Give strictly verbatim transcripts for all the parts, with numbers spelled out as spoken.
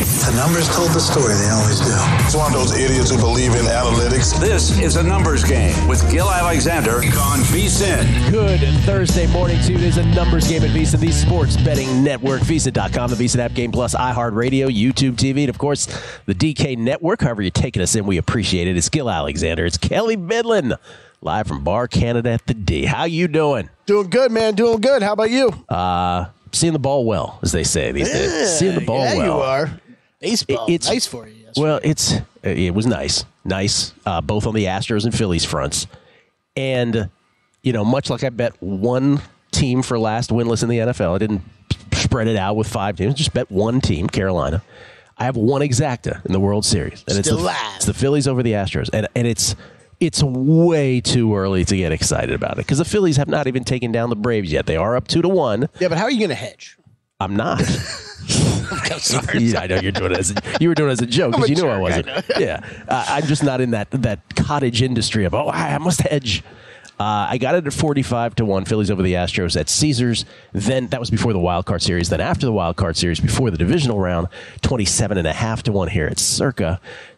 The numbers told the story. They always do. It's one of those idiots who believe in analytics. This is a numbers game with Gil Alexander on VSiN. Good Thursday morning to you. It is a numbers game at VSiN, the sports betting network. VSiN dot com, the VSiN app, Game Plus, iHeartRadio, YouTube T V, and of course, the D K Network. However you're taking us in, we appreciate it. It's Gil Alexander. It's Kelly Midland, live from Bar Canada at the D. How you doing? Doing good, man. Doing good. How about you? Uh, seeing the ball well, as they say these days. Yeah, seeing the ball yeah, well. you are. Baseball. It's nice for you. Yesterday. Well, it's it was nice, nice, uh, both on the Astros and Phillies fronts, and you know, much like I bet one team for last winless in the N F L, I didn't spread it out with five teams. Just bet one team, Carolina. I have one exacta in the World Series, and Still it's the, alive. it's the Phillies over the Astros, and and it's it's way too early to get excited about it because the Phillies have not even taken down the Braves yet. They are up two to one. Yeah, but how are you going to hedge? I'm not. I'm sorry. Yeah, I know you're doing it as a, you were doing it as a joke because you knew jerk, I wasn't. I yeah, uh, I'm just not in that that cottage industry of oh I must hedge. Uh, I got it at forty-five to one. Phillies over the Astros at Caesars. Then that was before the wild card series. Then after the wild card series, before the divisional round, twenty-seven and a half to one here at Circa.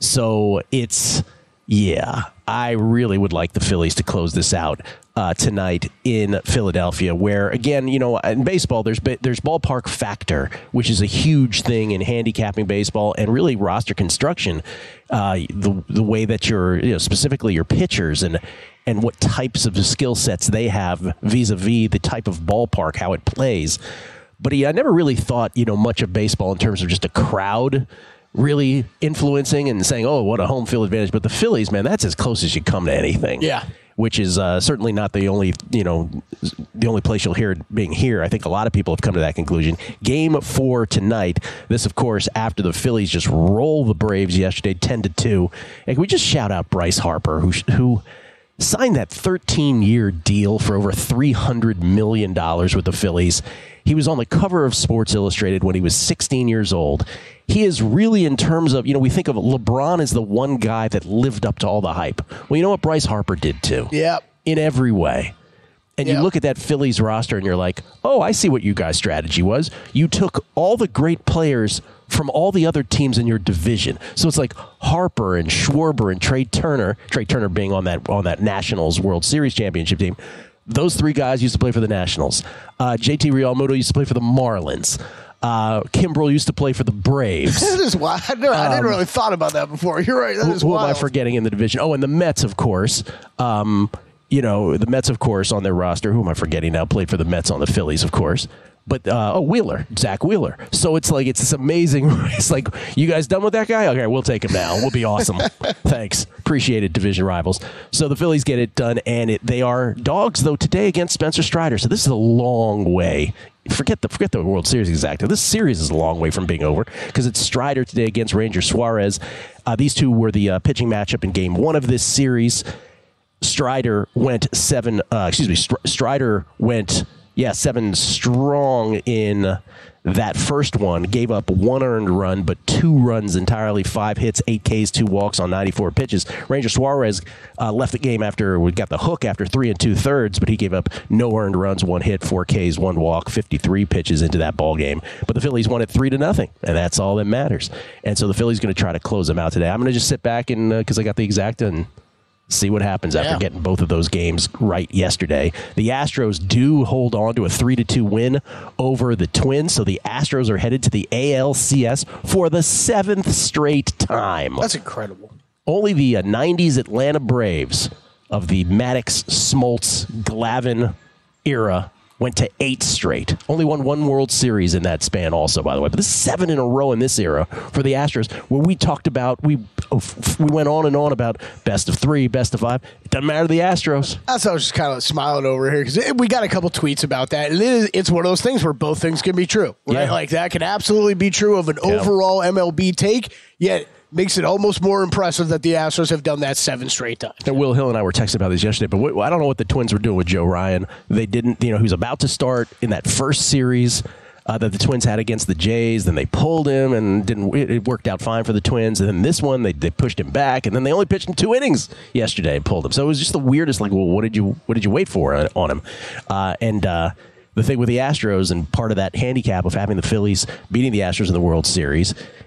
So it's yeah. I really would like the Phillies to close this out uh, tonight in Philadelphia, where, again, you know, in baseball, there's there's ballpark factor, which is a huge thing in handicapping baseball and really roster construction. Uh, the the way that your, you know, specifically your pitchers and and what types of skill sets they have vis-a-vis the type of ballpark, how it plays. But yeah, I never really thought, you know, much of baseball in terms of just a crowd really influencing and saying, oh, what a home field advantage. But the Phillies, man, that's as close as you come to anything. Yeah. Which is uh, certainly not the only, you know, the only place you'll hear it being here. I think a lot of people have come to that conclusion. Game four tonight. This, of course, after the Phillies just roll the Braves yesterday, ten to two. And can we just shout out Bryce Harper, who who signed that thirteen-year deal for over three hundred million dollars with the Phillies. He was on the cover of Sports Illustrated when he was sixteen years old. He is really, in terms of, you know, we think of LeBron as the one guy that lived up to all the hype. Well, you know what Bryce Harper did too? Yeah. In every way. And Yep. you look at that Phillies roster and you're like, oh, I see what you guys' strategy was. You took all the great players from all the other teams in your division. So it's like Harper and Schwarber and Trey Turner, Trey Turner being on that on that Nationals World Series championship team. Those three guys used to play for the Nationals. Uh, J T Realmuto used to play for the Marlins. Uh, Kimbrel used to play for the Braves. That is wild. I, never, I didn't Um, really thought about that before. You're right. That Who, is who am wild. I forgetting in the division? Oh, and the Mets, of course. Um, you know, the Mets, of course, on their roster. Who am I forgetting now? Played for the Mets on the Phillies, of course. But, uh, oh, Wheeler, Zach Wheeler. So it's like, it's this amazing. It's like, you guys done with that guy? Okay, we'll take him now. We'll be awesome. Thanks. Appreciate it, division rivals. So the Phillies get it done, and it, they are dogs, though, today against Spencer Strider. So this is a long way. Forget the forget the World Series exacta. This series is a long way from being over because it's Strider today against Ranger Suarez. Uh, these two were the uh, pitching matchup in Game One of this series. Strider went seven. Uh, excuse me. Str- Strider went yeah seven strong in that first one. Gave up one earned run, but two runs entirely. Five hits, eight Ks, two walks on ninety-four pitches. Ranger Suarez uh, left the game after we got the hook after three and two thirds, but he gave up no earned runs, one hit, four Ks, one walk, fifty-three pitches into that ball game. But the Phillies won it three to nothing, and that's all that matters. And so the Phillies going to try to close them out today. I'm going to just sit back and because uh, I got the exacta and see what happens after Yeah. getting both of those games right yesterday. The Astros do hold on to a three to two win over the Twins, so the Astros are headed to the A L C S for the seventh straight time. That's incredible. Only the uh, nineties Atlanta Braves of the Maddox, Smoltz, Glavine era went to eight straight. Only won one World Series in that span also, by the way. But this is seven in a row in this era for the Astros, where we talked about, we we went on and on about best of three, best of five. It doesn't matter to the Astros. That's why I was just kind of smiling over here because we got a couple tweets about that. And it is, it's one of those things where both things can be true, right? Yeah. Like that can absolutely be true of an Yeah. overall M L B take, yet makes it almost more impressive that the Astros have done that seven straight times. And Will Hill and I were texting about this yesterday, but what, I don't know what the Twins were doing with Joe Ryan. They didn't, you know, he was about to start in that first series uh, that the Twins had against the Jays. Then they pulled him, and didn't. It, it worked out fine for the Twins. And then this one, they they pushed him back, and then they only pitched him two innings yesterday and pulled him. So it was just the weirdest. Like, well, what did you what did you wait for on, on him? Uh, and uh, the thing with the Astros, and part of that handicap of having the Phillies beating the Astros in the World Series,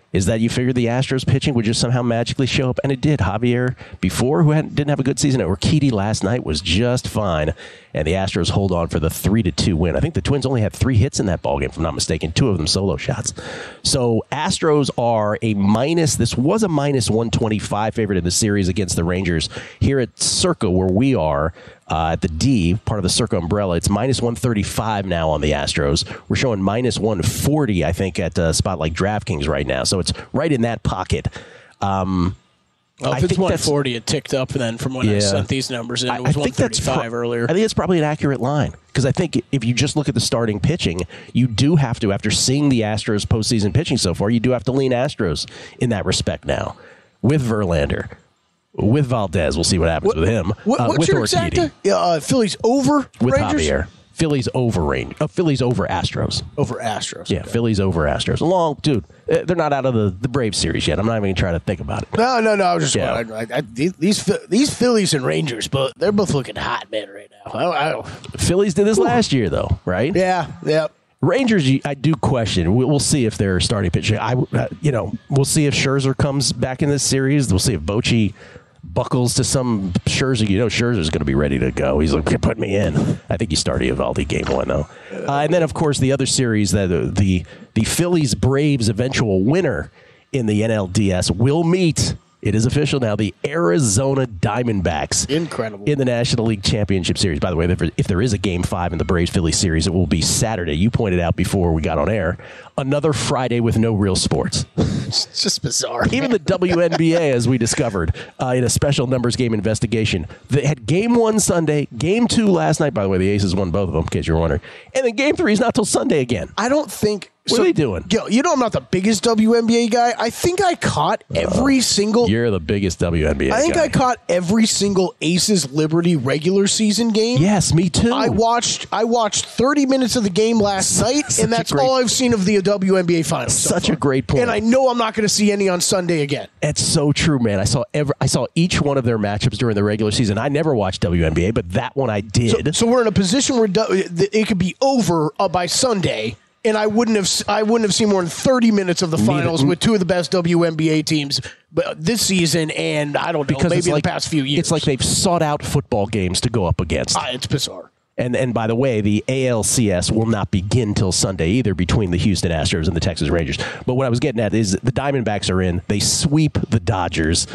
is that you figured the Astros pitching would just somehow magically show up, and it did. Javier, before, who hadn't, didn't have a good season at Urquidy last night, was just fine, and the Astros hold on for the three to two win. I think the Twins only had three hits in that ballgame, if I'm not mistaken, two of them solo shots. So Astros are a minus, this was a minus one twenty-five favorite in the series against the Rangers. Here at Circa, where we are, Uh, at the D, part of the Circa umbrella, it's minus one thirty-five now on the Astros. We're showing minus one forty, I think, at a spot like DraftKings right now. So it's right in that pocket. Um, well, if I it's think one forty, it ticked up then from when yeah. I sent these numbers in. It was I, I think that's one thirty-five pro- earlier. I think it's probably an accurate line because I think if you just look at the starting pitching, you do have to, after seeing the Astros postseason pitching so far, you do have to lean Astros in that respect now with Verlander. With Valdez, we'll see what happens what, with him. What, uh, what's with your Urquidy. exacta? Uh, Phillies over With Rangers? Javier. Phillies over Range. Uh, Phillies over Astros. Over Astros. Yeah, okay. Phillies over Astros. Long, dude. They're not out of the, the Braves series yet. I'm not even going to try to think about it. No, no, no. I was just Yeah. I, I, I, these these Phillies and Rangers, but they're both looking hot, man, right now. I, I, Phillies did this last year, though, right? yeah, yeah. Rangers, I do question. We- We'll see if they're starting pitching. I, uh, you know, we'll see if Scherzer comes back in this series. We'll see if Bochy buckles to some Scherzer. You know, Scherzer's going to be ready to go. He's like, put me in. I think he started Evaldi game one, though. Uh, and then, of course, the other series, that uh, the the Phillies-Braves eventual winner in the N L D S will meet. It is official now, the Arizona Diamondbacks. Incredible. In the National League Championship Series. By the way, if, if there is a Game five in the Braves-Phillies series, it will be Saturday. You pointed out before we got on air. Another Friday with no real sports. It's just bizarre. Even the W N B A, as we discovered uh, in a special numbers game investigation, they had Game one Sunday, Game two last night. By the way, the Aces won both of them, in case you were wondering. And then Game three is not till Sunday again. I don't think... What so, are they doing? Yo, you know I'm not the biggest W N B A guy. I think I caught every single... You're the biggest W N B A I think guy. I caught every single Aces Liberty regular season game. Yes, me too. I watched I watched thirty minutes of the game last night, Such and a that's great- all I've seen of the W N B A Finals. so Such a far. great point. And I know I'm not going to see any on Sunday again. It's so true, man. I saw every, I saw each one of their matchups during the regular season. I never watched W N B A, but that one I did. So, so we're in a position where du- it could be over uh, by Sunday, and I wouldn't have I wouldn't have seen more than thirty minutes of the finals with two of the best W N B A teams this season, and I don't know, because maybe it's in like, the past few years. It's like they've sought out football games to go up against. Ah, it's bizarre. And and by the way, the A L C S will not begin till Sunday either between the Houston Astros and the Texas Rangers. But what I was getting at is the Diamondbacks are in. They sweep the Dodgers.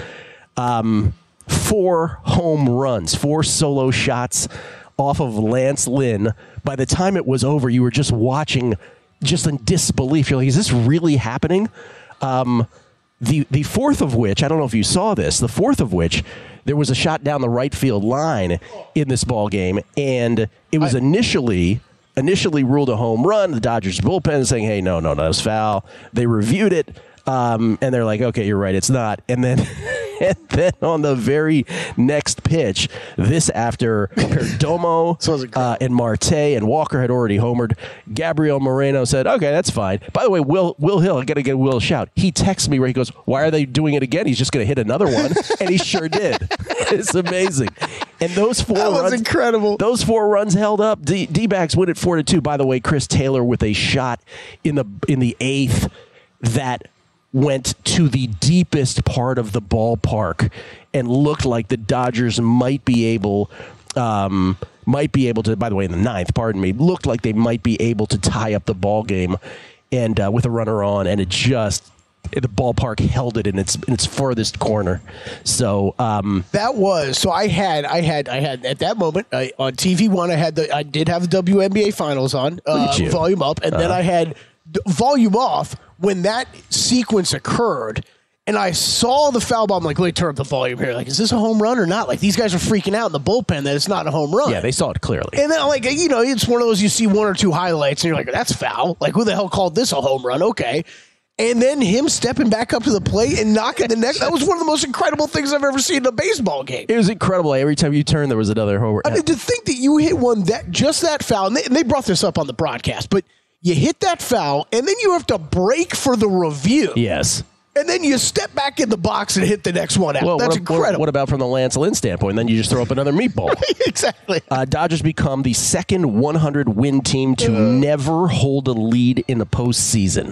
Um, four home runs, four solo shots off of Lance Lynn. By the time it was over, you were just watching just in disbelief. You're like, is this really happening? Um, the the fourth of which, I don't know if you saw this, the fourth of which, there was a shot down the right field line in this ball game, and it was I, initially initially ruled a home run. The Dodgers bullpen saying, hey, no, no, no, that was foul. They reviewed it, um, and they're like, okay, you're right, it's not. And then and then on the very next pitch, this after Perdomo uh, and Marte and Walker had already homered, Gabriel Moreno said, okay, that's fine. By the way, Will Will Hill, I got to get Will a shout. He texts me where he goes, why are they doing it again? He's just going to hit another one. And he sure did. It's amazing. And those four that was runs, incredible. Those four runs held up. D- D-backs win it four to two. By the way, Chris Taylor with a shot in the in the eighth that went to the deepest part of the ballpark and looked like the Dodgers might be able, um, might be able to. By the way, in the ninth, pardon me, looked like they might be able to tie up the ball game, and uh, with a runner on, and it just the ballpark held it in its in its furthest corner. So um, that was so. I had I had I had at that moment I, on T V one. I had the I did have the W N B A Finals on uh, volume up, and uh-huh. then I had volume off when that sequence occurred. And I saw the foul ball. I'm like, let me turn up the volume here. Like, is this a home run or not? Like, these guys are freaking out in the bullpen that it's not a home run. Yeah, they saw it clearly. And then, like, you know, it's one of those you see one or two highlights, and you're like, that's foul. Like, who the hell called this a home run? Okay. And then him stepping back up to the plate and knocking the neck. That was one of the most incredible things I've ever seen in a baseball game. It was incredible. Every time you turned, there was another home run. I mean, to think that you hit one that just that foul, and they, and they brought this up on the broadcast, but you hit that foul, and then you have to break for the review. Yes. And then you step back in the box and hit the next one out. Well, That's what, incredible. What, what about from the Lance Lynn standpoint? And then you just throw up another meatball. Exactly. Uh, Dodgers become the second one hundred win team to uh. never hold a lead in the postseason.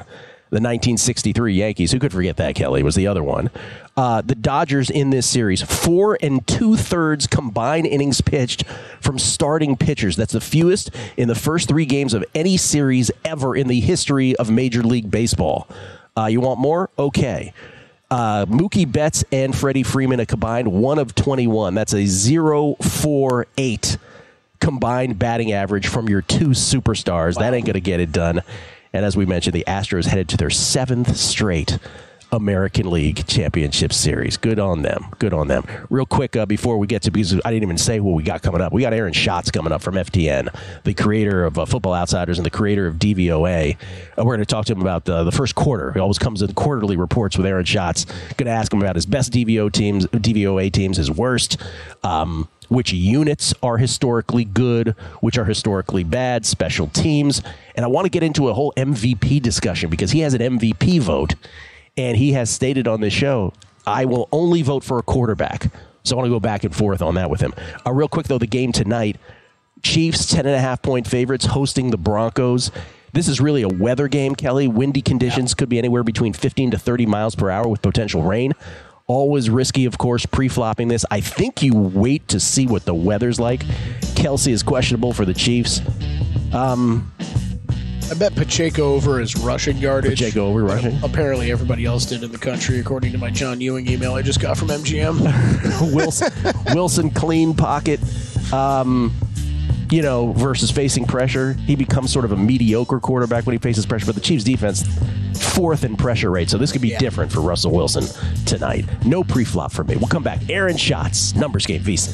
The nineteen sixty-three Yankees, who could forget that, Kelly, was the other one. Uh, the Dodgers in this series, four and two-thirds combined innings pitched from starting pitchers. That's the fewest in the first three games of any series ever in the history of Major League Baseball. Uh, you want more? Okay. Uh, Mookie Betts and Freddie Freeman, a combined one of twenty-one. That's a zero point four eight combined batting average from your two superstars. Wow. That ain't going to get it done. And as we mentioned, the Astros headed to their seventh straight American League Championship Series. Good on them. Good on them. Real quick, uh, before we get to, because I didn't even say what we got coming up. We got Aaron Schatz coming up from F T N, the creator of uh, Football Outsiders and the creator of D V O A. Uh, we're going to talk to him about the, the first quarter. He always comes in quarterly reports with Aaron Schatz. Going to ask him about his best D V O teams, D V O A teams, his worst. Um, which units are historically good, which are historically bad, special teams. And I want to get into a whole M V P discussion because he has an M V P vote, and he has stated on this show, I will only vote for a quarterback. So I want to go back and forth on that with him. Uh, real quick, though, the game tonight, Chiefs, ten and a half point favorites, hosting the Broncos. This is really a weather game, Kelly. Windy conditions, yeah. Could be anywhere between fifteen to thirty miles per hour with potential rain. Always risky, of course, pre-flopping this. I think you wait to see what the weather's like. Kelsey is questionable for the Chiefs. Um, I bet Pacheco over his rushing yardage. Pacheco over rushing? Apparently everybody else did in the country, according to my John Ewing email I just got from M G M. Wilson, Wilson, clean pocket. Um, you know, versus facing pressure. He becomes sort of a mediocre quarterback when he faces pressure, but the Chiefs' defense, fourth in pressure rate, so this could be yeah. different for Russell Wilson tonight. No pre-flop for me. We'll come back. Aaron Schatz, Numbers Game, VSiN.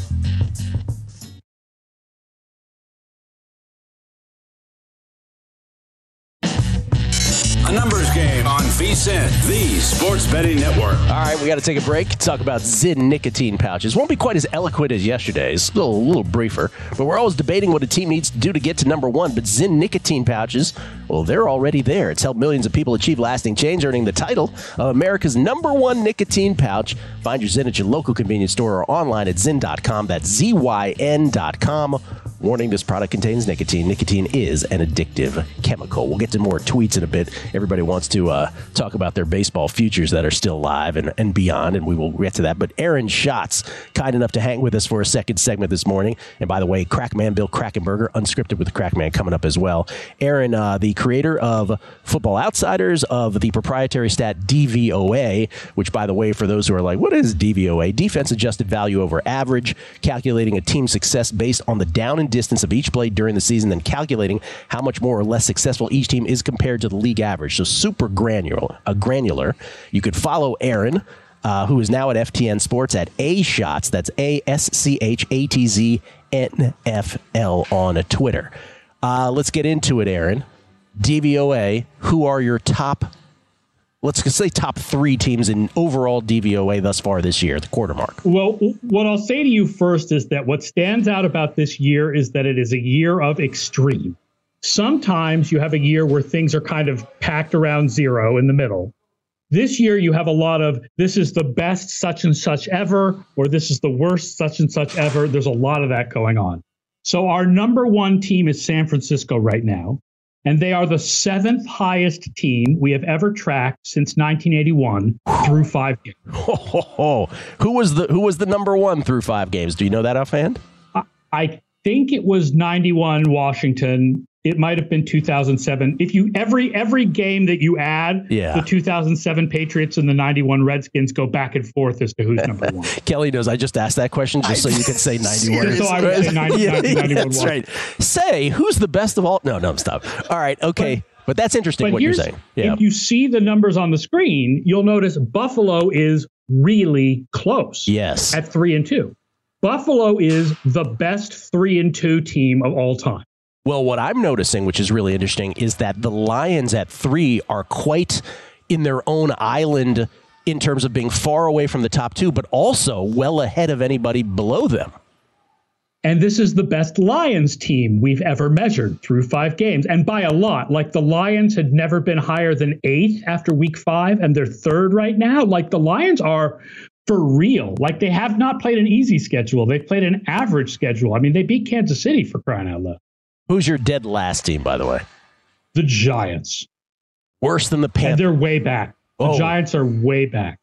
A Numbers Game on VSiN, the sports betting network. All right, we got to take a break. Talk about Zyn nicotine pouches. Won't be quite as eloquent as yesterday's. Still a little briefer. But we're always debating what a team needs to do to get to number one. But Zyn nicotine pouches, well, they're already there. It's helped millions of people achieve lasting change, earning the title of America's number one nicotine pouch. Find your Zyn at your local convenience store or online at zyn dot com. That's Z Y N dot com. Warning, this product contains nicotine. Nicotine is an addictive chemical. We'll get to more tweets in a bit. Everybody wants to uh, talk about their baseball futures that are still live and, and beyond, and we will get to that. But Aaron Schatz, kind enough to hang with us for a second segment this morning. And by the way, Crackman Bill Krackomberger, Unscripted with Crackman, coming up as well. Aaron, uh, the creator of Football Outsiders, of the proprietary stat D V O A, which, by the way, for those who are like, what is D V O A? Defense adjusted value over average, calculating a team's success based on the down and distance of each play during the season, then calculating how much more or less successful each team is compared to the league average. So super granular. Uh, granular. You could follow Aaron, uh, who is now at F T N Sports, at A Shots. That's A S C H A T Z N F L on Twitter. Uh, let's get into it, Aaron. D V O A, who are your top, let's say top three teams in overall D V O A thus far this year, the quarter mark? Well, what I'll say to you first is that what stands out about this year is that it is a year of extreme. Sometimes you have a year where things are kind of packed around zero in the middle. This year you have a lot of, this is the best such and such ever, or this is the worst such and such ever. There's a lot of that going on. So our number one team is San Francisco right now, and they are the seventh highest team we have ever tracked since nineteen eighty-one through five games. Oh, oh, oh. Who was the who was the number one through five games? Do you know that offhand? I, I think it was ninety-one Washington. It might have been two thousand seven. If you every every game that you add, yeah. the two thousand seven Patriots and the ninety-one Redskins go back and forth as to who's number one. Kelly knows I just asked that question just so you can say ninety-one. Just so I would say ninety, yeah, ninety, ninety-one. That's right. Say who's the best of all. No, no, stop. All right, okay. But, but that's interesting but what you're saying. Yeah. If you see the numbers on the screen, you'll notice Buffalo is really close. Yes. At three and two. Buffalo is the best three and two team of all time. Well, what I'm noticing, which is really interesting, is that the Lions at three are quite in their own island in terms of being far away from the top two, but also well ahead of anybody below them. And this is the best Lions team we've ever measured through five games, and by a lot. Like, the Lions had never been higher than eighth after week five, and they're third right now. Like, the Lions are for real. Like, they have not played an easy schedule. They've played an average schedule. I mean, they beat Kansas City, for crying out loud. Who's your dead last team, by the way? The Giants. Worse than the And Panthers. they're way back. The Oh. Giants are way back.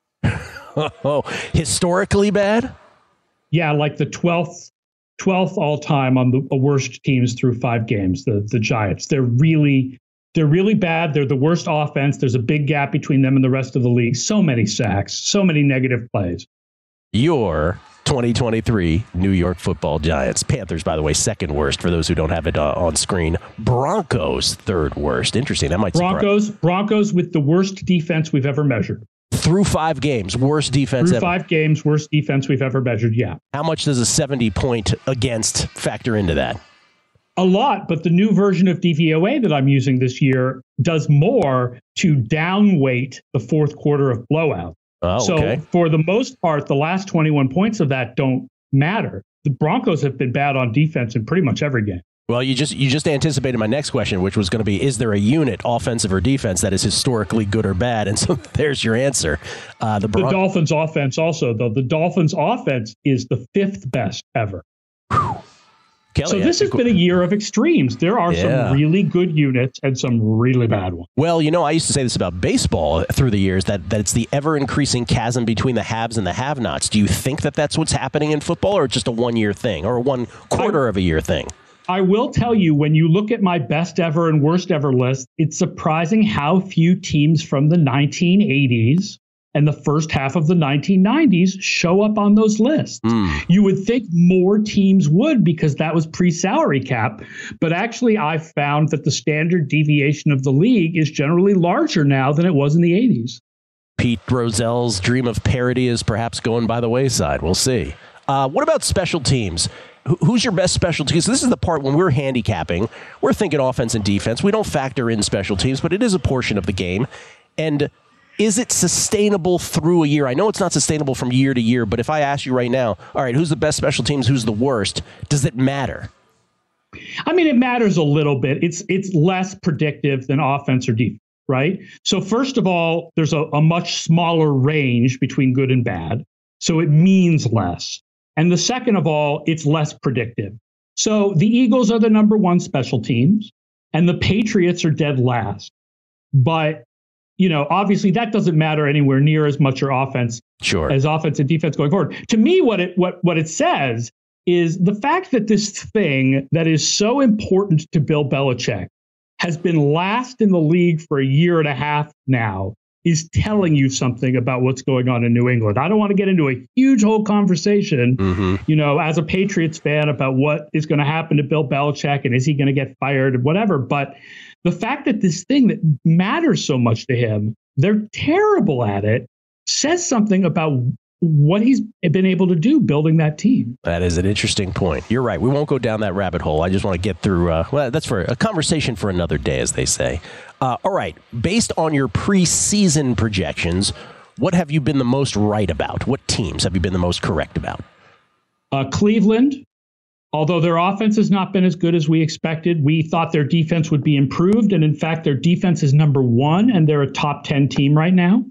Oh, historically bad? Yeah, like the twelfth twelfth all time on the worst teams through five games, the the Giants. They're really they're really bad. They're the worst offense. There's a big gap between them and the rest of the league. So many sacks, so many negative plays. Your twenty twenty-three New York Football Giants. Panthers, by the way, second worst for those who don't have it uh, on screen. Broncos, third worst. Interesting. That might surprise. Broncos, Broncos with the worst defense we've ever measured. Through five games, worst defense Through ever. five games, worst defense we've ever measured. Yeah. How much does a seventy point against factor into that? A lot, but the new version of D V O A that I'm using this year does more to downweight the fourth quarter of blowout. Oh, so okay. for the most part, the last twenty-one points of that don't matter. The Broncos have been bad on defense in pretty much every game. Well, you just you just anticipated my next question, which was going to be, is there a unit, offensive or defense, that is historically good or bad? And so there's your answer. Uh, the, Bron- the Dolphins offense also, though. The Dolphins offense is the fifth best ever. Kelly, so this I has think- been a year of extremes. There are Yeah. some really good units and some really bad ones. Well, you know, I used to say this about baseball through the years, that, that it's the ever-increasing chasm between the haves and the have-nots. Do you think that that's what's happening in football, or just a one-year thing, or a one-quarter of a year thing? I will tell you, when you look at my best ever and worst ever list, it's surprising how few teams from the nineteen eighties and the first half of the nineteen nineties show up on those lists. Mm. You would think more teams would, because that was pre-salary cap. But actually, I've found that the standard deviation of the league is generally larger now than it was in the eighties. Pete Rozell's dream of parity is perhaps going by the wayside. We'll see. Uh, what about special teams? Who- Who's your best special teams? This is the part when we're handicapping. We're thinking offense and defense. We don't factor in special teams, but it is a portion of the game. And is it sustainable through a year? I know it's not sustainable from year to year, but if I ask you right now, all right, who's the best special teams? Who's the worst? Does it matter? I mean, it matters a little bit. It's it's less predictive than offense or defense, right? So first of all, there's a, a much smaller range between good and bad, so it means less. And the second of all, it's less predictive. So the Eagles are the number one special teams, and the Patriots are dead last. But, you know, obviously that doesn't matter anywhere near as much your offense Sure. as offense and defense going forward. To me, what it what what it says is the fact that this thing that is so important to Bill Belichick has been last in the league for a year and a half now is telling you something about what's going on in New England. I don't want to get into a huge whole conversation, Mm-hmm. you know, as a Patriots fan about what is going to happen to Bill Belichick and is he going to get fired and whatever. But the fact that this thing that matters so much to him, they're terrible at it, says something about what he's been able to do building that team. That is an interesting point. You're right. We won't go down that rabbit hole. I just want to get through. Uh, well, that's for a conversation for another day, as they say. Uh, all right. Based on your preseason projections, what have you been the most right about? What teams have you been the most correct about? Uh, Cleveland, although their offense has not been as good as we expected, we thought their defense would be improved. And in fact, their defense is number one, and they're a top ten team right now.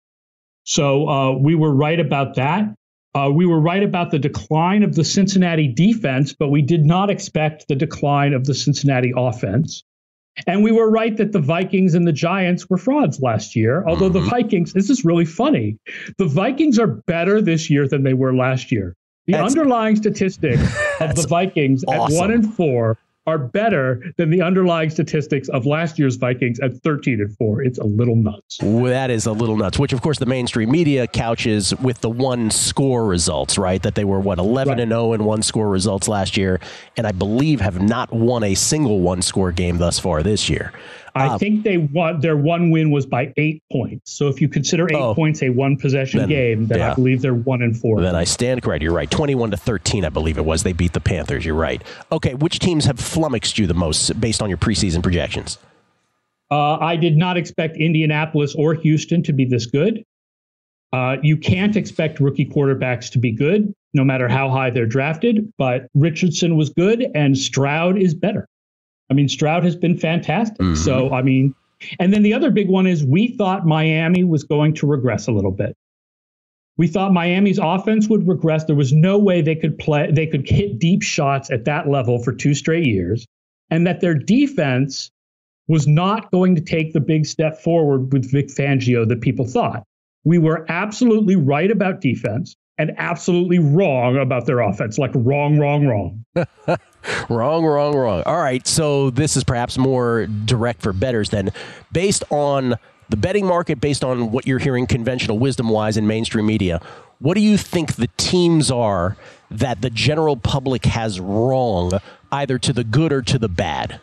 So uh, we were right about that. Uh, we were right about the decline of the Cincinnati defense, but we did not expect the decline of the Cincinnati offense. And we were right that the Vikings and the Giants were frauds last year, although the Vikings, this is really funny, the Vikings are better this year than they were last year. The That's- underlying statistics of the Vikings awesome. at one and four are better than the underlying statistics of last year's Vikings at thirteen and four. It's a little nuts. Well, that is a little nuts, which, of course, the mainstream media couches with the one-score results, right? That they were, what, eleven and oh in one-score results last year, and I believe have not won a single one-score game thus far this year. I Uh, think they won. Their one win was by eight points. So if you consider eight Oh. points a one possession Then- game, then yeah. I believe they're one and four. Then I stand correct. You're right. twenty-one to thirteen, I believe it was. They beat the Panthers. You're right. Okay, which teams have flummoxed you the most based on your preseason projections? Uh, I did not expect Indianapolis or Houston to be this good. Uh, you can't expect rookie quarterbacks to be good, no matter how high they're drafted. But Richardson was good, and Stroud is better. I mean, Stroud has been fantastic. Mhm. So, I mean, and then the other big one is we thought Miami was going to regress a little bit. We thought Miami's offense would regress. There was no way they could play, they could hit deep shots at that level for two straight years, and that their defense was not going to take the big step forward with Vic Fangio that people thought. We were absolutely right about defense and absolutely wrong about their offense. Like wrong, wrong, wrong. Wrong, wrong, wrong. All right, so this is perhaps more direct for bettors then. Based on the betting market, based on what you're hearing conventional wisdom-wise in mainstream media, what do you think the teams are that the general public has wrong, either to the good or to the bad?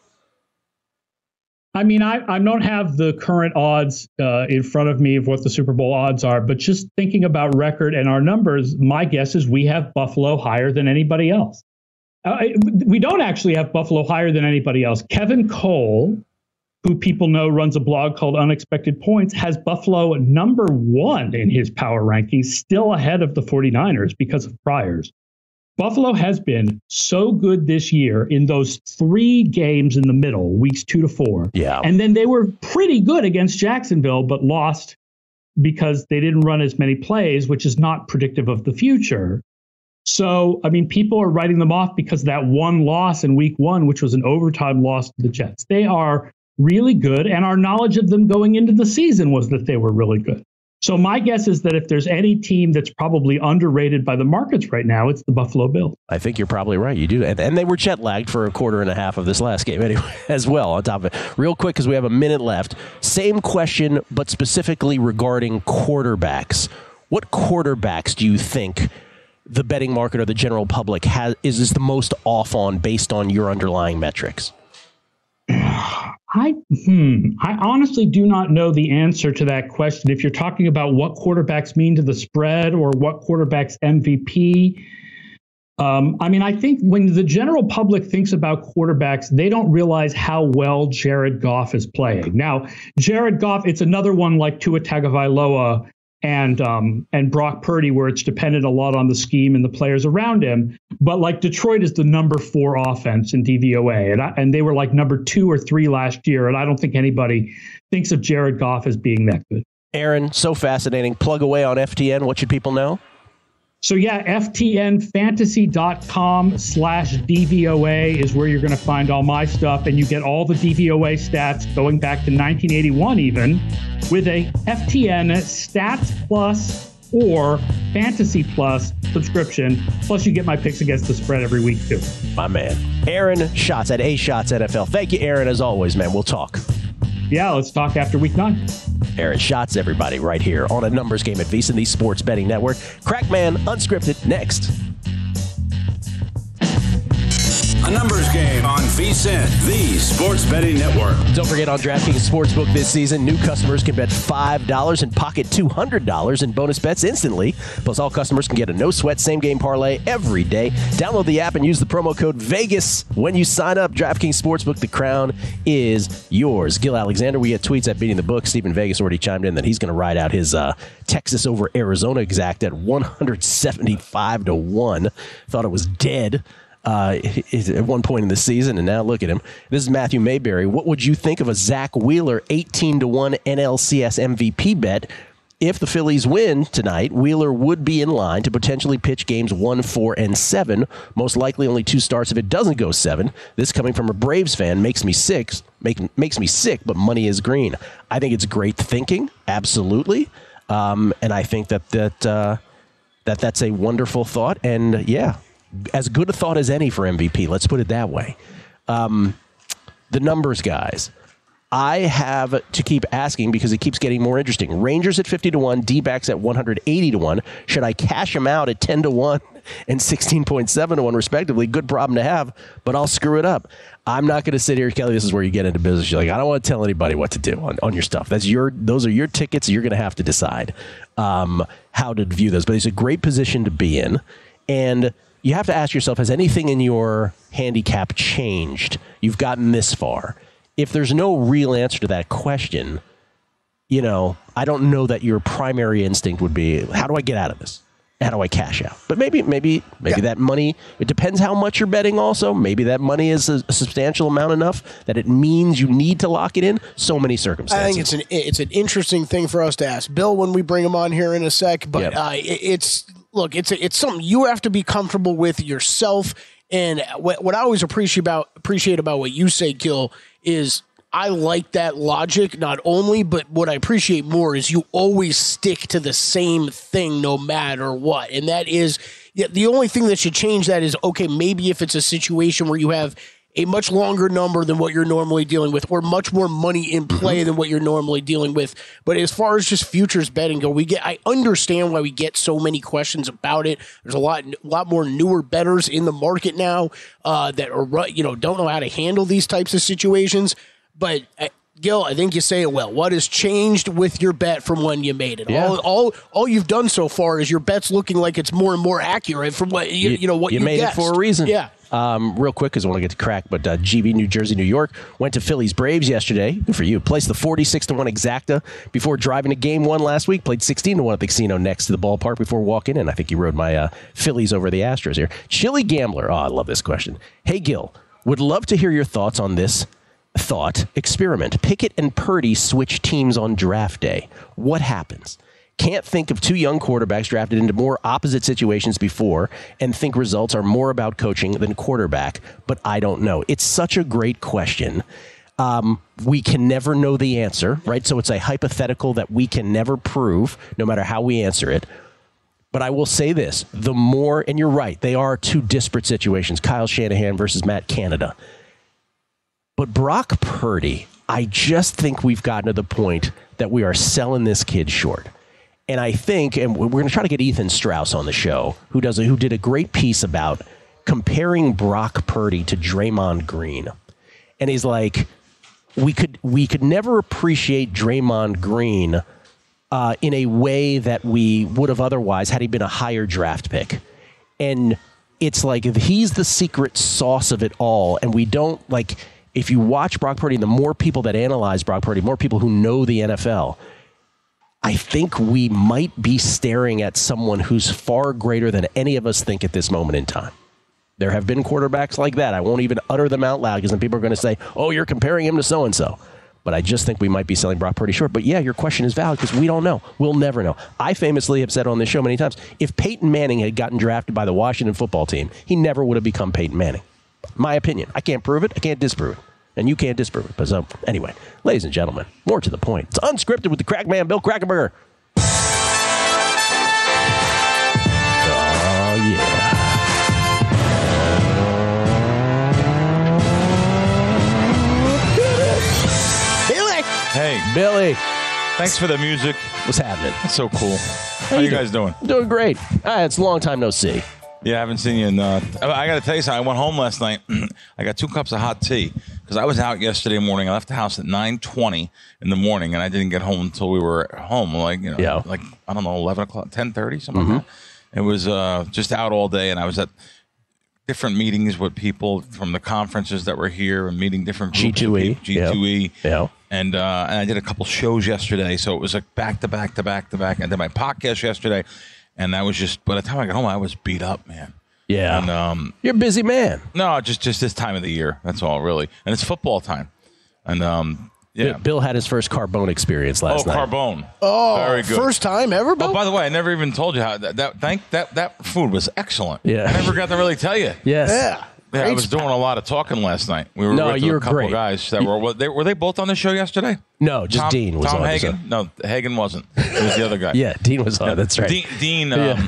I mean, I, I don't have the current odds uh, in front of me of what the Super Bowl odds are, but just thinking about record and our numbers, my guess is we have Buffalo higher than anybody else. Uh, we don't actually have Buffalo higher than anybody else. Kevin Cole, who people know runs a blog called Unexpected Points, has Buffalo number one in his power rankings, still ahead of the 49ers because of priors. Buffalo has been so good this year in those three games in the middle, weeks two to four. Yeah. And then they were pretty good against Jacksonville, but lost because they didn't run as many plays, which is not predictive of the future. So, I mean, people are writing them off because of that one loss in week one, which was an overtime loss to the Jets. They are really good, and our knowledge of them going into the season was that they were really good. So my guess is that if there's any team that's probably underrated by the markets right now, it's the Buffalo Bills. I think you're probably right. You do. And, and they were jet lagged for a quarter and a half of this last game anyway, as well, on top of it. Real quick, because we have a minute left. Same question, but specifically regarding quarterbacks. What quarterbacks do you think the betting market or the general public has is, is the most off on based on your underlying metrics? I hmm, I honestly do not know the answer to that question. If you're talking about what quarterbacks mean to the spread or what quarterbacks M V P, um, I mean, I think when the general public thinks about quarterbacks, they don't realize how well Jared Goff is playing. Now, Jared Goff, it's another one like Tua Tagovailoa and um, and Brock Purdy, where it's dependent a lot on the scheme and the players around him. But like Detroit is the number four offense in D V O A, and I, and they were like number two or three last year. And I don't think anybody thinks of Jared Goff as being that good. Aaron, so fascinating. Plug away on F T N. What should people know? So yeah, F T N fantasy dot com slash D V O A is where you're going to find all my stuff, and you get all the D V O A stats going back to nineteen eighty-one even, with a F T N Stats Plus or Fantasy Plus subscription. Plus you get my picks against the spread every week too. My man. Aaron Schatz at A Shots N F L. Thank you, Aaron, as always, man. We'll talk. Yeah, let's talk after week nine. Aaron Schatz, everybody, right here on A Numbers Game at VSiN, the Sports Betting Network. Crackman Unscripted, next. A Numbers Game on VSiN, the Sports Betting Network. Don't forget, on DraftKings Sportsbook this season, new customers can bet five dollars and pocket two hundred dollars in bonus bets instantly. Plus, all customers can get a no-sweat same-game parlay every day. Download the app and use the promo code VEGAS when you sign up. DraftKings Sportsbook, the crown is yours. Gil Alexander, we had tweets at Beating the Book. Stephen Vegas already chimed in that he's going to ride out his uh, Texas over Arizona exact at one hundred seventy-five to one. Thought it was dead. Uh, at one point in the season, and now look at him. This is Matthew Mayberry. What would you think of a Zach Wheeler eighteen to one N L C S M V P bet? If the Phillies win tonight, Wheeler would be in line to potentially pitch games one, four, and seven. Most likely only two starts if it doesn't go seven. This coming from a Braves fan makes me sick. Make, makes me sick, but money is green. I think it's great thinking, absolutely, um, and I think that that uh, that that's a wonderful thought. And yeah. As good a thought as any for M V P. Let's put it that way. Um, the numbers, guys. I have to keep asking because it keeps getting more interesting. Rangers at fifty to one, D-backs at one hundred eighty to one. Should I cash them out at ten to one and sixteen point seven to one, respectively? Good problem to have, but I'll screw it up. I'm not going to sit here, Kelly. This is where you get into business. You're like, I don't want to tell anybody what to do on, on your stuff. That's your; those are your tickets. You're going to have to decide um, how to view those. But it's a great position to be in, and you have to ask yourself, has anything in your handicap changed? You've gotten this far. If there's no real answer to that question, you know, I don't know that your primary instinct would be, how do I get out of this? How do I cash out? But maybe, maybe, maybe yeah. that money, it depends how much you're betting also. Maybe that money is a, a substantial amount enough that it means you need to lock it in. So many circumstances. I think it's an, it's an interesting thing for us to ask Bill when we bring him on here in a sec, but yep. uh, it, it's, Look, it's a, it's something you have to be comfortable with yourself. And what, what I always appreciate about appreciate about what you say, Gil, is I like that logic, not only, but what I appreciate more is you always stick to the same thing no matter what. And that is, yeah, the only thing that should change that is, okay, maybe if it's a situation where you have a much longer number than what you're normally dealing with, or much more money in play mm-hmm. than what you're normally dealing with. But as far as just futures betting go, we get, I understand why we get so many questions about it. There's a lot, a lot more newer bettors in the market now uh, that are, you know, don't know how to handle these types of situations. But uh, Gil, I think you say it well. What has changed with your bet from when you made it? Yeah. All, all, all you've done so far is your bet's looking like it's more and more accurate from what you, you, you know what you, you made guessed. it for a reason. Yeah. Um, real quick, because I want to get to crack, but uh, G B, New Jersey, New York, went to Phillies Braves yesterday. Good for you. Placed the forty-six to one exacta before driving to game one last week. Played sixteen to one at the casino next to the ballpark before walking in. I think you rode my uh, Phillies over the Astros here. Chili Gambler. Oh, I love this question. Hey, Gil, would love to hear your thoughts on this thought experiment. Pickett and Purdy switch teams on draft day. What happens? Can't think of two young quarterbacks drafted into more opposite situations before and think results are more about coaching than quarterback, but I don't know. It's such a great question. Um, we can never know the answer, right? So it's a hypothetical that we can never prove, no matter how we answer it. But I will say this, the more, and you're right, they are two disparate situations, Kyle Shanahan versus Matt Canada. But Brock Purdy, I just think we've gotten to the point that we are selling this kid short. And I think, and we're going to try to get Ethan Strauss on the show, who does a, who did a great piece about comparing Brock Purdy to Draymond Green. And he's like, we could we could never appreciate Draymond Green uh, in a way that we would have otherwise had he been a higher draft pick. And it's like, if he's the secret sauce of it all, and we don't, like, if you watch Brock Purdy, and the more people that analyze Brock Purdy, more people who know the N F L, I think we might be staring at someone who's far greater than any of us think at this moment in time. There have been quarterbacks like that. I won't even utter them out loud because then people are going to say, oh, you're comparing him to so-and-so. But I just think we might be selling Brock Purdy short. But yeah, your question is valid because we don't know. We'll never know. I famously have said on this show many times, if Peyton Manning had gotten drafted by the Washington football team, he never would have become Peyton Manning. My opinion. I can't prove it. I can't disprove it. And you can't disprove it. But so, anyway, ladies and gentlemen, more to the point. It's Unscripted with the Crack Man, Bill Krackomberger. Oh, yeah. Billy! Hey. Billy. Thanks for the music. What's happening? That's so cool. How, How you guys doing? Doing great. Ah, it's a long time no see. Yeah, I haven't seen you in, uh, I got to tell you something. I went home last night. I got two cups of hot tea because I was out yesterday morning. I left the house at nine twenty in the morning, and I didn't get home until we were home, like, you know, yeah. like, I don't know, eleven o'clock, ten thirty, something mm-hmm. like that. It was uh, just out all day, and I was at different meetings with people from the conferences that were here and meeting different groups. G two E. G two E. Yeah. yeah. And, uh, and I did a couple shows yesterday, so it was like back to back to back to back. I did my podcast yesterday, and I was just, by the time I got home, I was beat up, man. Yeah, and, um, you're a busy man. No, just just this time of the year. That's all, really. And it's football time. And um, yeah, Bill had his first Carbone experience last oh, night. Oh, Carbone. Oh, very good. First time ever, Bill? Oh, by the way, I never even told you how that. that thank that that food was excellent. Yeah, I never got to really tell you. Yes. Yeah. Yeah, I was doing a lot of talking last night. We were no, with you're a couple great. of guys that were were they, were they both on the show yesterday? No, just Tom, Dean was Tom on. Hagen. No, Hagen wasn't. It was the other guy. Yeah, Dean was on. Yeah, That's right. Dean, Dean um, yeah.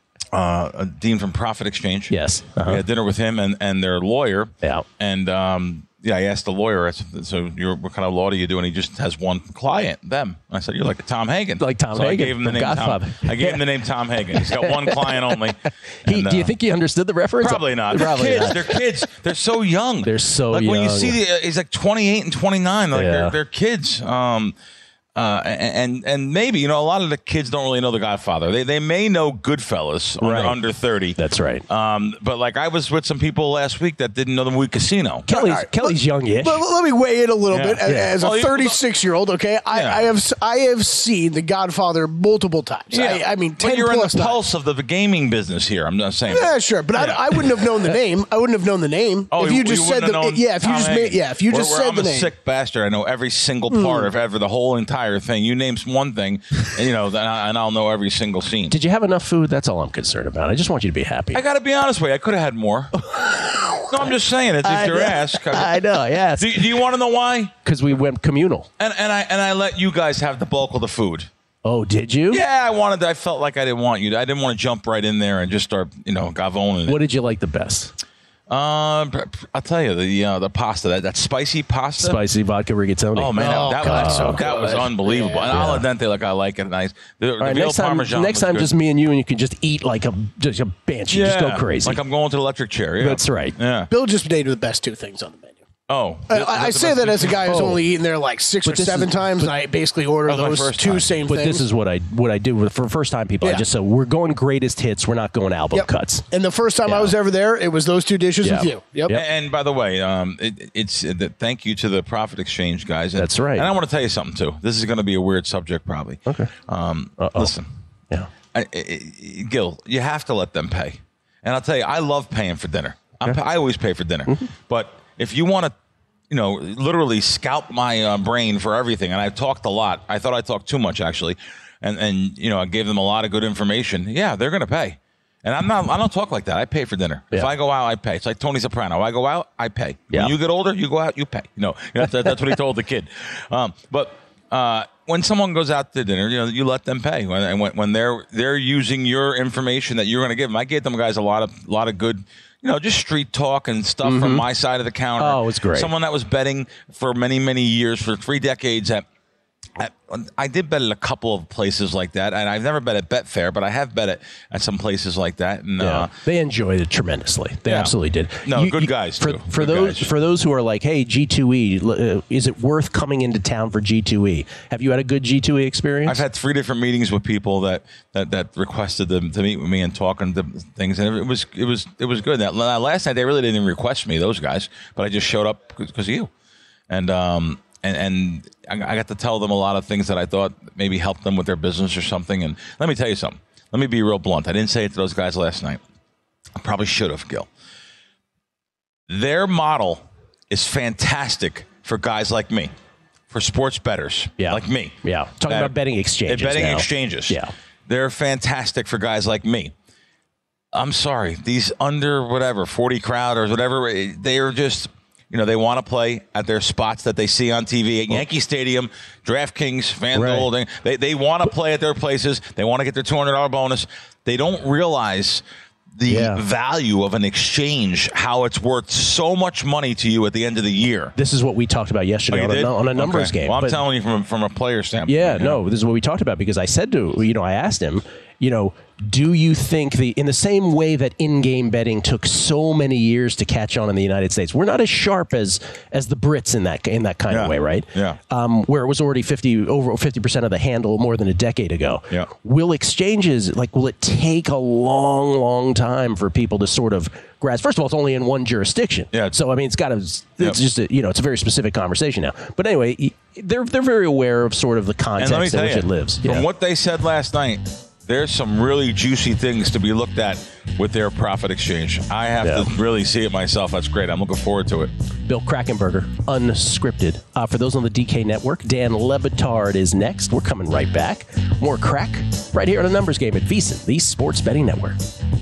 uh, Dean from Profit Exchange. Yes, uh-huh. We had dinner with him and, and their lawyer. Yeah, and um, yeah, I asked the lawyer, I said, so you're, what kind of law do you do? And he just has one client, them. I said, you're like Tom Hagen. Like Tom so Hagen. I gave him the name Godfather. Tom. I gave him the name Tom Hagen. He's got one client only. He, And, do you uh, think he understood the reference? Probably not. Probably they're kids. not. They're kids. They're so young. They're so like young. when you see the, uh, he's like twenty-eight and twenty-nine. Like Yeah. they're, they're kids. Um, uh, and and maybe, you know, a lot of the kids don't really know The Godfather. They they may know Goodfellas Right. under, under thirty. That's right. Um, but like I was with some people last week that didn't know the movie Casino. Kelly's right, Kelly's young-ish. But let me weigh in a little Yeah. bit as, Yeah. as Oh, a you- thirty-six-year-old. Okay, I, Yeah. I have I have seen The Godfather multiple times. I, I mean, ten but you're in plus the times. pulse of the gaming business here. I'm not saying. Yeah, sure, but Yeah. I, I wouldn't have known the name. I wouldn't have known the name Oh, if you just said wouldn't the have known yeah. If you Tom just Hagen. made yeah. If you Where- just where said I'm the a name. sick bastard. I know every single part of ever the whole entire thing. You name one thing, and, you know, and, I, and I'll know every single scene. Did you have enough food? That's all I'm concerned about. I just want you to be happy. I got to be honest with you. I could have had more. No, I'm just saying. It's, it's your ask. I know. Yes. Do, do you want to know why? Because we went communal. And and I and I let you guys have the bulk of the food. Oh, did you? Yeah, I wanted. I felt like I didn't want you to. I didn't want to jump right in there and just start, you know, gavoning. What did you like the best? Um, I'll tell you the uh, the pasta that, that spicy pasta, spicy vodka rigatoni. Oh man, Oh, that, God, was so that was good. unbelievable. Yeah. And al dente, like I like it nice. The, the right, veal next time, parmesan. next was time good. just me and you, and you can just eat like a just a banshee. Yeah, Just go crazy. like I'm going to the electric chair. Yeah. That's right. Yeah. Bill just named the best two things on the menu. Oh, I, I, I say that as a guy who's Oh. only eaten there like six But or this seven is- times. but- and I basically order That was my those first two time. same But things. this is what I what I do with, for first time people. I Yeah. just said we're going greatest hits. We're not going album Yep. cuts. And the first time Yeah. I was ever there, it was those two dishes Yeah. with you. Yep. Yep. And by the way, um, it, it's uh, the, thank you to the Profit Exchange guys. And, That's right. And I want to tell you something too. This is going to be a weird subject, probably. Okay. Um, Uh-oh. listen, Yeah. I, I, I- Gil, you have to let them pay. And I'll tell you, I love paying for dinner. I'm, I always pay for dinner. Mm-hmm. But if you want to, you know, literally scalp my uh, brain for everything, and I've talked a lot. I thought I talked too much actually, and and you know, I gave them a lot of good information. Yeah, they're going to pay. And I'm not. I don't talk like that. I pay for dinner. Yeah. If I go out, I pay. It's like Tony Soprano. I go out, I pay. Yeah. When you get older, you go out, you pay. You know, that's, that's what he told the kid. Um, but uh, when someone goes out to dinner, you know, you let them pay. When and when, when they're they're using your information that you're going to give them, I gave them guys a lot of lot of good. You know, just street talk and stuff from my side of the counter. Oh, it's great. Someone that was betting for many, many years, for three decades at I, I did bet at a couple of places like that, and I've never bet at Betfair, but I have bet at, at some places like that. And Yeah. uh, They enjoyed it tremendously. They Yeah. absolutely did. No, good guys, For, too. for Good those guys. for those who are like, hey, G two E, uh, is it worth coming into town for G two E? Have you had a good G two E experience? I've had three different meetings with people that, that, that requested them to meet with me and talk and things, and it was it was it was good. That last night they really didn't request me, those guys, but I just showed up because of you, and um and and I, I got to tell them a lot of things that I thought maybe helped them with their business or something. And let me tell you something. Let me be real blunt. I didn't say it to those guys last night. I probably should have, Gil. Their model is fantastic for guys like me, for sports bettors Yeah. like me. Yeah. Talking That- about betting exchanges Betting now. exchanges. Yeah. They're fantastic for guys like me. I'm sorry. These under whatever, forty crowd or whatever, they are just, you know, they want to play at their spots that they see on T V at Yankee Stadium, DraftKings, FanDuel. Right. They, they want to play at their places. They want to get their two hundred dollars bonus. They don't realize the Yeah. value of an exchange, how it's worth so much money to you at the end of the year. This is what we talked about yesterday Oh, you on, a, did? on a numbers Okay. game. Well, I'm But- telling you from, from a player standpoint. Yeah, you know? no, this is what we talked about because I said to, you know, I asked him, you know, do you think the in the same way that in-game betting took so many years to catch on in the United States, we're not as sharp as as the Brits in that in that kind Yeah. of way, right? Yeah. Um, where it was already fifty over fifty percent of the handle more than a decade ago. Yeah. Will exchanges like will it take a long, long time for people to sort of grasp? First of all, it's only in one jurisdiction. Yeah. So I mean, it's got to. It's Yep. just a, you know, it's a very specific conversation now. But anyway, y- they're they're very aware of sort of the And let me context in tell which you, it lives. from Yeah. what they said last night, there's some really juicy things to be looked at with their profit exchange. I have Yeah. to really see it myself. That's great. I'm looking forward to it. Bill Krakenberger, unscripted. Uh, for those on the D K Network, Dan Levitard is next. We're coming right back. More crack right here on a numbers game at VEASAN, the Sports Betting Network.